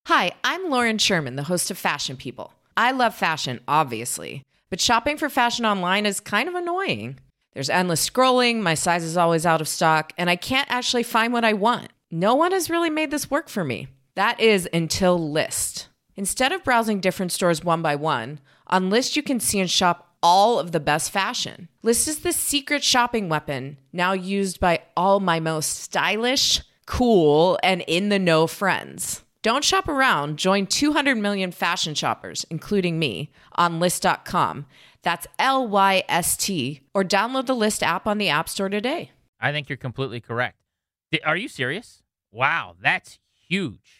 Hi, I'm Lauren Sherman, the host of Fashion People. I love fashion, obviously, but shopping for fashion online is kind of annoying. There's endless scrolling, my size is always out of stock, and I can't actually find what I want. No one has really made this work for me. That is until Lyst. Instead of browsing different stores one by one, on Lyst you can see and shop all of the best fashion. Lyst is the secret shopping weapon, now used by all my most stylish, cool, and in-the-know friends. Don't shop around. Join 200 million fashion shoppers, including me, on Lyst.com. That's Lyst, or download the Lyst app on the App Store today. I think you're completely correct. Are you serious? Wow, that's huge.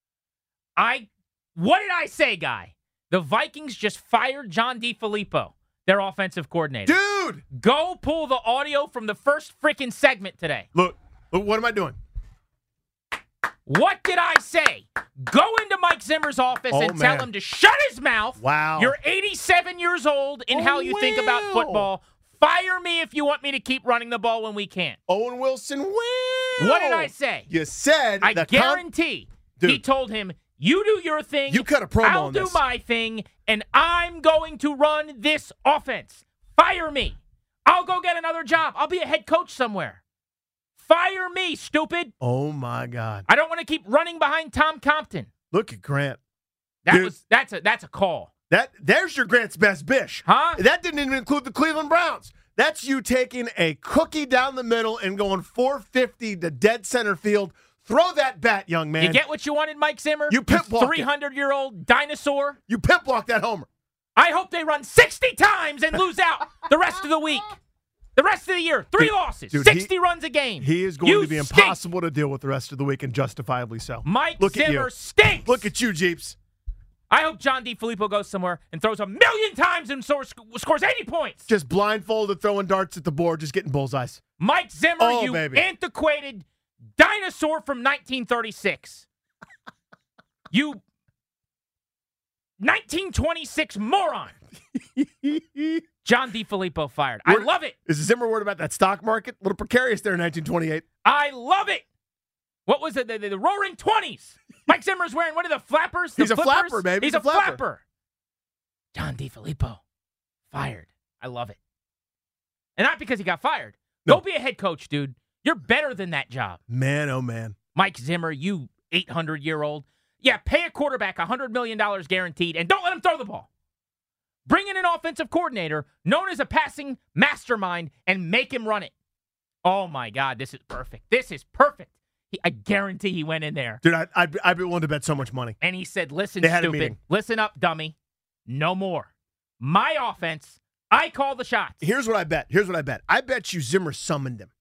What did I say, Guy? The Vikings just fired John DeFilippo, their offensive coordinator. Dude! Go pull the audio from the first freaking segment today. Look, what am I doing? What did I say? Go into Mike Zimmer's office and tell him to shut his mouth. Wow. You're 87 years old in how you think about football. Fire me if you want me to keep running the ball when we can't. Owen Wilson will. What did I say? You said I guarantee he told him, you do your thing. You cut a promo I'll on do this. my thing, and I'm going to run this offense. Fire me. I'll go get another job. I'll be a head coach somewhere. Fire me, stupid. Oh, my God. I don't want to keep running behind Tom Compton. Look at Grant. That's a call. There's your Grant's best bish. Huh? That didn't even include the Cleveland Browns. That's you taking a cookie down the middle and going 450 to dead center field. Throw that bat, young man. You get what you wanted, Mike Zimmer? You pimp block 300-year-old dinosaur? You pimp block that homer. I hope they run 60 times and lose out the rest of the week. The rest of the year, 3 losses, 60 runs a game. He is going to be impossible to deal with the rest of the week, and justifiably so. Mike Zimmer stinks. Look at you, Jeeps. I hope John DeFilippo goes somewhere and throws 1,000,000 times and scores 80 points. Just blindfolded, throwing darts at the board, just getting bullseyes. Mike Zimmer, antiquated dinosaur from 1936. You 1926 moron. John DeFilippo fired. I love it. Is Zimmer worried about that stock market? A little precarious there in 1928. I love it. What was it? The Roaring 20s. Mike Zimmer's wearing, what are the flappers? He's a flapper, baby. He's a flapper. John DeFilippo fired. I love it. And not because he got fired. No. Go be a head coach, dude. You're better than that job. Man, oh, man. Mike Zimmer, you 800-year-old. Yeah, pay a quarterback $100 million guaranteed, and don't let him throw the ball. Bring in an offensive coordinator known as a passing mastermind and make him run it. Oh, my God, this is perfect. This is perfect. I guarantee he went in there. Dude, I'd be willing to bet so much money. And he said, listen, stupid. Listen up, dummy. No more. My offense, I call the shots. Here's what I bet. I bet you Zimmer summoned him.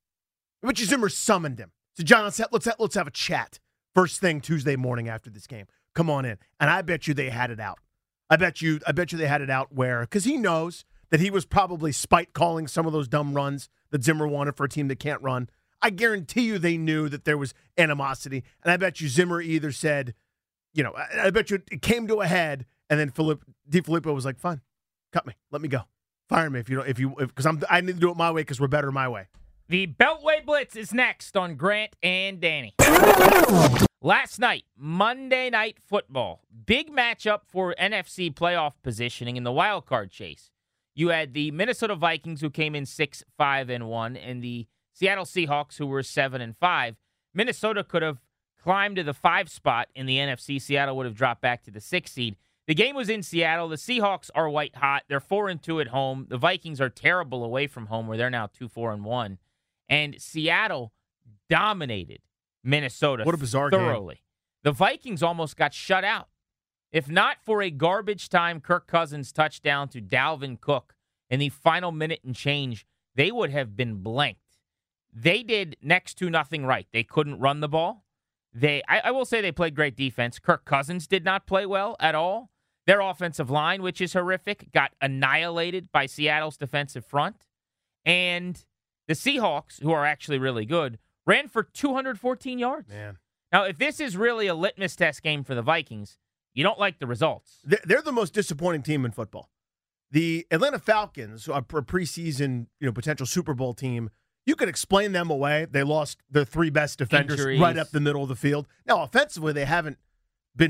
So, John, let's have a chat first thing Tuesday morning after this game. Come on in. And I bet you they had it out. I bet you they had it out because he knows that he was probably spite calling some of those dumb runs that Zimmer wanted for a team that can't run. I guarantee you they knew that there was animosity. And I bet you Zimmer either said, I bet you it came to a head, and then DeFilippo was like, fine, cut me. Let me go. Fire me because I need to do it my way because we're better my way. The Beltway Blitz is next on Grant and Danny. Last night, Monday Night Football. Big matchup for NFC playoff positioning in the wild card chase. You had the Minnesota Vikings, who came in 6-5-1, and the Seattle Seahawks, who were 7-5. Minnesota could have climbed to the 5 spot in the NFC. Seattle would have dropped back to the 6 seed. The game was in Seattle. The Seahawks are white hot. They're 4-2 at home. The Vikings are terrible away from home, where they're now 2-4-1. And Seattle dominated Minnesota what a bizarre thoroughly. Game. The Vikings almost got shut out. If not for a garbage time Kirk Cousins touchdown to Dalvin Cook in the final minute and change, they would have been blanked. They did next to nothing right. They couldn't run the ball. I will say they played great defense. Kirk Cousins did not play well at all. Their offensive line, which is horrific, got annihilated by Seattle's defensive front. And the Seahawks, who are actually really good, ran for 214 yards. Man. Now, if this is really a litmus test game for the Vikings, you don't like the results. They're the most disappointing team in football. The Atlanta Falcons, a preseason potential Super Bowl team, you could explain them away. They lost their 3 best defenders right up the middle of the field. Now, offensively, they haven't been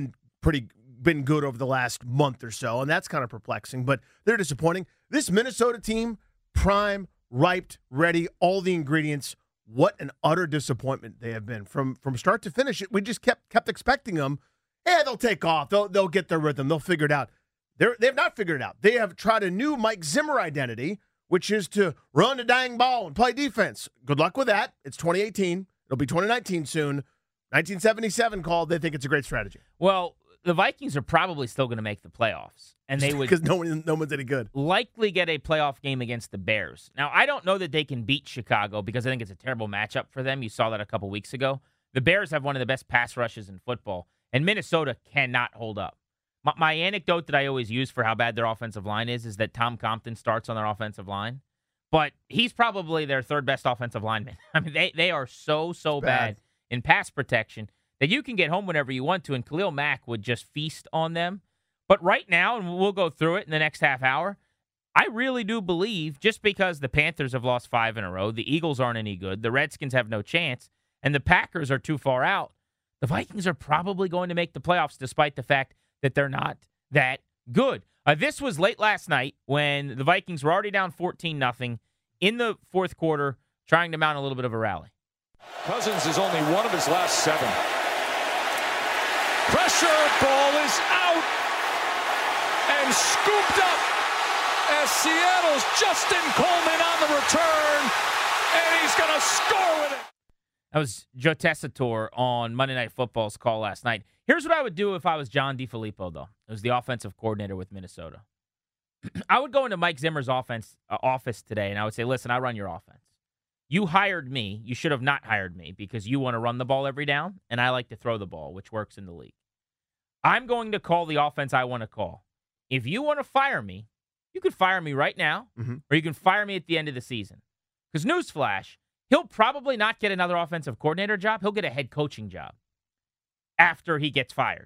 been good over the last month or so, and that's kind of perplexing, but they're disappointing. This Minnesota team, prime, ripe, ready, all the ingredients. What an utter disappointment they have been from start to finish. We just kept expecting them. Yeah, they'll take off. They'll get their rhythm. They'll figure it out. They've not figured it out. They have tried a new Mike Zimmer identity, which is to run the dang ball and play defense. Good luck with that. It's 2018. It'll be 2019 soon. 1977 called. They think it's a great strategy. Well, the Vikings are probably still going to make the playoffs, and they would because no one's any good. Likely get a playoff game against the Bears. Now, I don't know that they can beat Chicago because I think it's a terrible matchup for them. You saw that a couple weeks ago. The Bears have one of the best pass rushes in football, and Minnesota cannot hold up. My anecdote that I always use for how bad their offensive line is that Tom Compton starts on their offensive line, but he's probably their third best offensive lineman. I mean, they are so bad in pass protection that you can get home whenever you want to, and Khalil Mack would just feast on them. But right now, and we'll go through it in the next half hour, I really do believe just because the Panthers have lost 5 in a row, the Eagles aren't any good, the Redskins have no chance, and the Packers are too far out, the Vikings are probably going to make the playoffs despite the fact that they're not that good. This was late last night when the Vikings were already down 14-0 in the fourth quarter, trying to mount a little bit of a rally. Cousins is only one of his last 7. Pressure, ball is out and scooped up as Seattle's Justin Coleman on the return, and he's going to score with it. That was Joe Tessitore on Monday Night Football's call last night. Here's what I would do if I was John DeFilippo, though. It was the offensive coordinator with Minnesota. I would go into Mike Zimmer's office today, and I would say, listen, I run your offense. You hired me. You should have not hired me because you want to run the ball every down, and I like to throw the ball, which works in the league. I'm going to call the offense I want to call. If you want to fire me, you could fire me right now, or you can fire me at the end of the season. Because newsflash, he'll probably not get another offensive coordinator job. He'll get a head coaching job after he gets fired.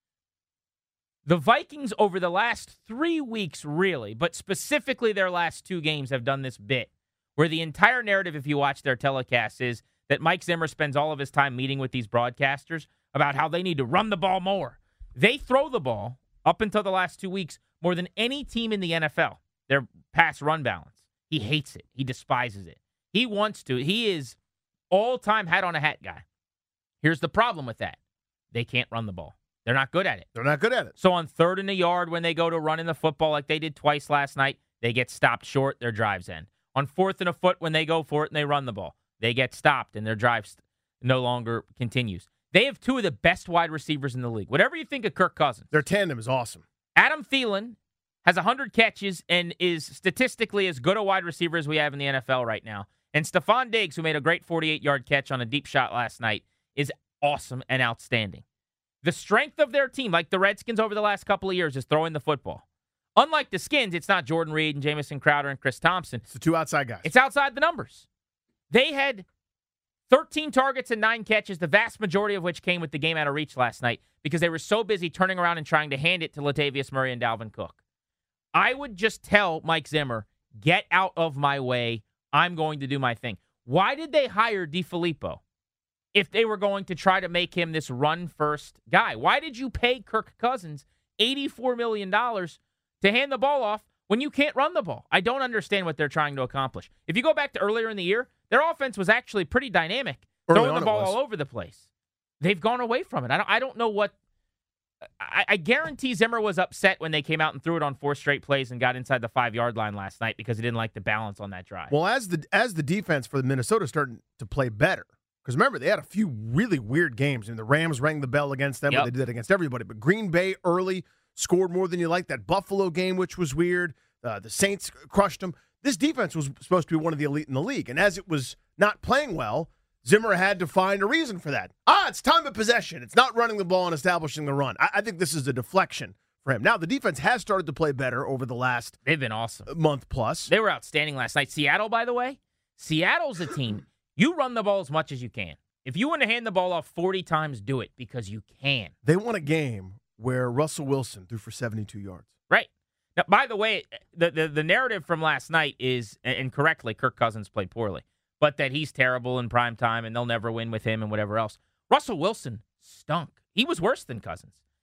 The Vikings over the last 3 weeks, really, but specifically their last 2 games have done this bit where the entire narrative, if you watch their telecasts, is that Mike Zimmer spends all of his time meeting with these broadcasters about how they need to run the ball more. They throw the ball, up until the last 2 weeks, more than any team in the NFL, their pass-run balance. He hates it. He despises it. He wants to. He is all-time hat-on-a-hat guy. Here's the problem with that. They can't run the ball. They're not good at it. They're not good at it. So on 3rd and a yard, when they go to running the football like they did twice last night, they get stopped short, their drives end. On 4th and a foot, when they go for it and they run the ball, they get stopped and their drive no longer continues. They have 2 of the best wide receivers in the league. Whatever you think of Kirk Cousins. Their tandem is awesome. Adam Thielen has 100 catches and is statistically as good a wide receiver as we have in the NFL right now. And Stephon Diggs, who made a great 48-yard catch on a deep shot last night, is awesome and outstanding. The strength of their team, like the Redskins over the last couple of years, is throwing the football. Unlike the Skins, it's not Jordan Reed and Jamison Crowder and Chris Thompson. It's the 2 outside guys. It's outside the numbers. They had 13 targets and 9 catches, the vast majority of which came with the game out of reach last night because they were so busy turning around and trying to hand it to Latavius Murray and Dalvin Cook. I would just tell Mike Zimmer, get out of my way. I'm going to do my thing. Why did they hire DeFilippo if they were going to try to make him this run-first guy? Why did you pay Kirk Cousins $84 million to hand the ball off when you can't run the ball? I don't understand what they're trying to accomplish. If you go back to earlier in the year, their offense was actually pretty dynamic, throwing the ball all over the place. They've gone away from it. I don't know what. I guarantee Zimmer was upset when they came out and threw it on 4 straight plays and got inside the 5-yard line last night because he didn't like the balance on that drive. Well, as the defense for the Minnesota starting to play better, because remember, they had a few really weird games, and the Rams rang the bell against them, but they did that against everybody. But Green Bay early scored more than you like. That Buffalo game, which was weird. The Saints crushed them. This defense was supposed to be one of the elite in the league, and as it was not playing well, Zimmer had to find a reason for that. It's time of possession. It's not running the ball and establishing the run. I think this is a deflection for him. Now, the defense has started to play better over the last They've been awesome. Month plus. They were outstanding last night. Seattle, by the way, Seattle's a team. You run the ball as much as you can. If you want to hand the ball off 40 times, do it because you can. They won a game where Russell Wilson threw for 72 yards. Right. Now, by the way, the narrative from last night is, and correctly, Kirk Cousins played poorly, but that he's terrible in prime time and they'll never win with him and whatever else. Russell Wilson stunk. He was worse than Cousins.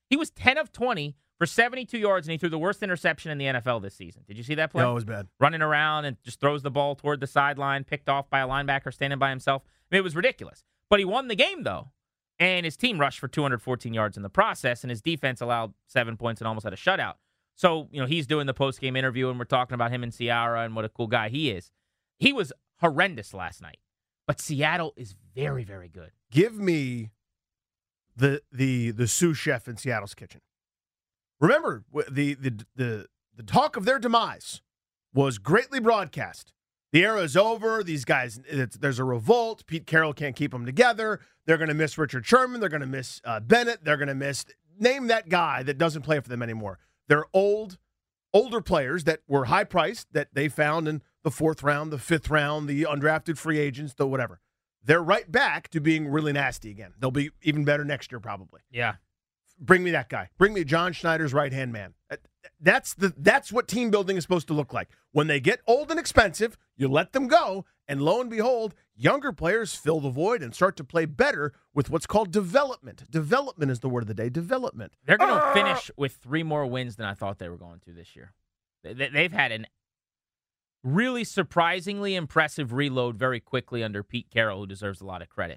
He was 10 of 20 for 72 yards, and he threw the worst interception in the NFL this season. Did you see that play? No, it was bad. Running around and just throws the ball toward the sideline, picked off by a linebacker standing by himself. I mean, it was ridiculous. But he won the game, though. And his team rushed for 214 yards in the process, and his defense allowed 7 points and almost had a shutout. So, he's doing the post-game interview, and we're talking about him and Ciara and what a cool guy he is. He was horrendous last night. But Seattle is very, very good. Give me the sous chef in Seattle's kitchen. Remember, the talk of their demise was greatly broadcast. The era is over. These guys, there's a revolt. Pete Carroll can't keep them together. They're going to miss Richard Sherman. They're going to miss Bennett. They're going to miss, name that guy that doesn't play for them anymore. They're older players that were high-priced that they found in the 4th round, the 5th round, the undrafted free agents, the whatever. They're right back to being really nasty again. They'll be even better next year probably. Yeah. Bring me that guy. Bring me John Schneider's right-hand man. That's what team building is supposed to look like. When they get old and expensive, you let them go, and lo and behold, younger players fill the void and start to play better with what's called development. Development is the word of the day. Development. They're going to finish with 3 more wins than I thought they were going to this year. They've had an really surprisingly impressive reload very quickly under Pete Carroll, who deserves a lot of credit.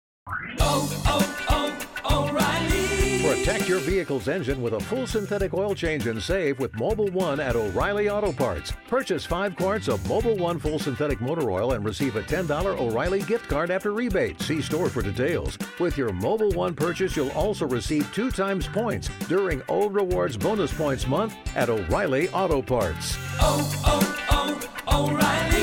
O'Reilly. Protect your vehicle's engine with a full synthetic oil change and save with Mobil 1 at O'Reilly Auto Parts. Purchase 5 quarts of Mobil 1 full synthetic motor oil and receive a $10 O'Reilly gift card after rebate. See store for details. With your Mobil 1 purchase, you'll also receive 2 times points during O Rewards Bonus Points Month at O'Reilly Auto Parts. O'Reilly.